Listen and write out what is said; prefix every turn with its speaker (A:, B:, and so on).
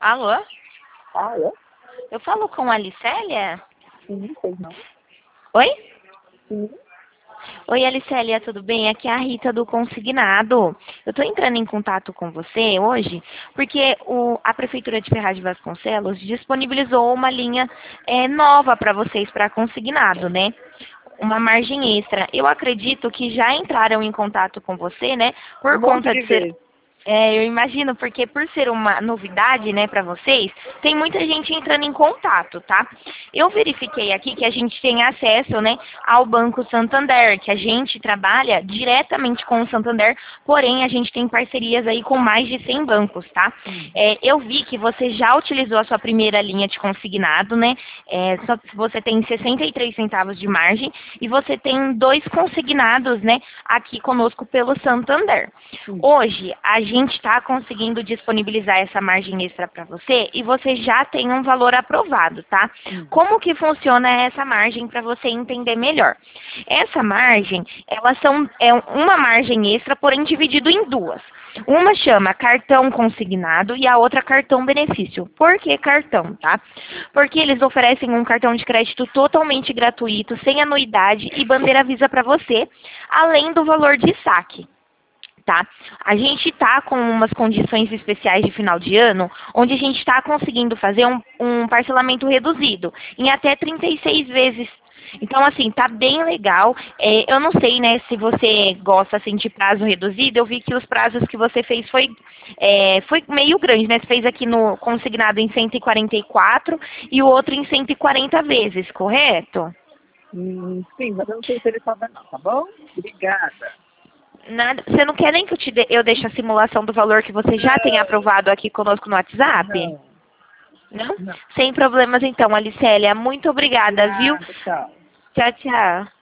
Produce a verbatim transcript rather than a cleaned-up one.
A: Alô?
B: Ah, é?
A: Eu falo com a Alicélia?
B: Sim, pois não.
A: Oi?
B: Sim.
A: Oi, Alicélia, tudo bem? Aqui é a Rita do Consignado. Eu estou entrando em contato com você hoje porque o- a Prefeitura de Ferraz de Vasconcelos disponibilizou uma linha é, nova para vocês, para consignado, né? Uma margem extra. Eu acredito que já entraram em contato com você, né?
B: Um
A: Por
B: monte
A: conta
B: de
A: de ser.
B: vezes.
A: É, eu imagino, porque por ser uma novidade, né, para vocês, tem muita gente entrando em contato, tá? Eu verifiquei aqui que a gente tem acesso, né, ao Banco Santander, que a gente trabalha diretamente com o Santander, porém a gente tem parcerias aí com mais de cem bancos, tá? É, eu vi que você já utilizou a sua primeira linha de consignado, né? É, só que você tem sessenta e três centavos de margem e você tem dois consignados, né, aqui conosco pelo Santander. Hoje, a gente está conseguindo disponibilizar essa margem extra para você e você já tem um valor aprovado, tá? Como que funciona essa margem para você entender melhor? Essa margem, elas são é uma margem extra, porém dividido em duas. Uma chama cartão consignado e a outra cartão benefício. Por que cartão, tá? Porque eles oferecem um cartão de crédito totalmente gratuito, sem anuidade e bandeira Visa para você, além do valor de saque. Tá? A gente está com umas condições especiais de final de ano, onde a gente está conseguindo fazer um, um parcelamento reduzido, em até trinta e seis vezes. Então, assim, tá bem legal. É, eu não sei, né, se você gosta, assim, de prazo reduzido. Eu vi que os prazos que você fez foi, é, foi meio grande, né? Você fez aqui no consignado em cento e quarenta e quatro e o outro em cento e quarenta vezes, correto?
B: Hum, sim, mas eu não estou interessada não, tá bom? Obrigada.
A: Nada. Você não quer nem que eu, te de, eu deixe a simulação do valor que você já tem aprovado aqui conosco no WhatsApp?
B: Não,
A: Não?
B: não.
A: Sem problemas então, Alicélia. Muito obrigada, viu?
B: Obrigada, tchau.
A: Tchau, tchau.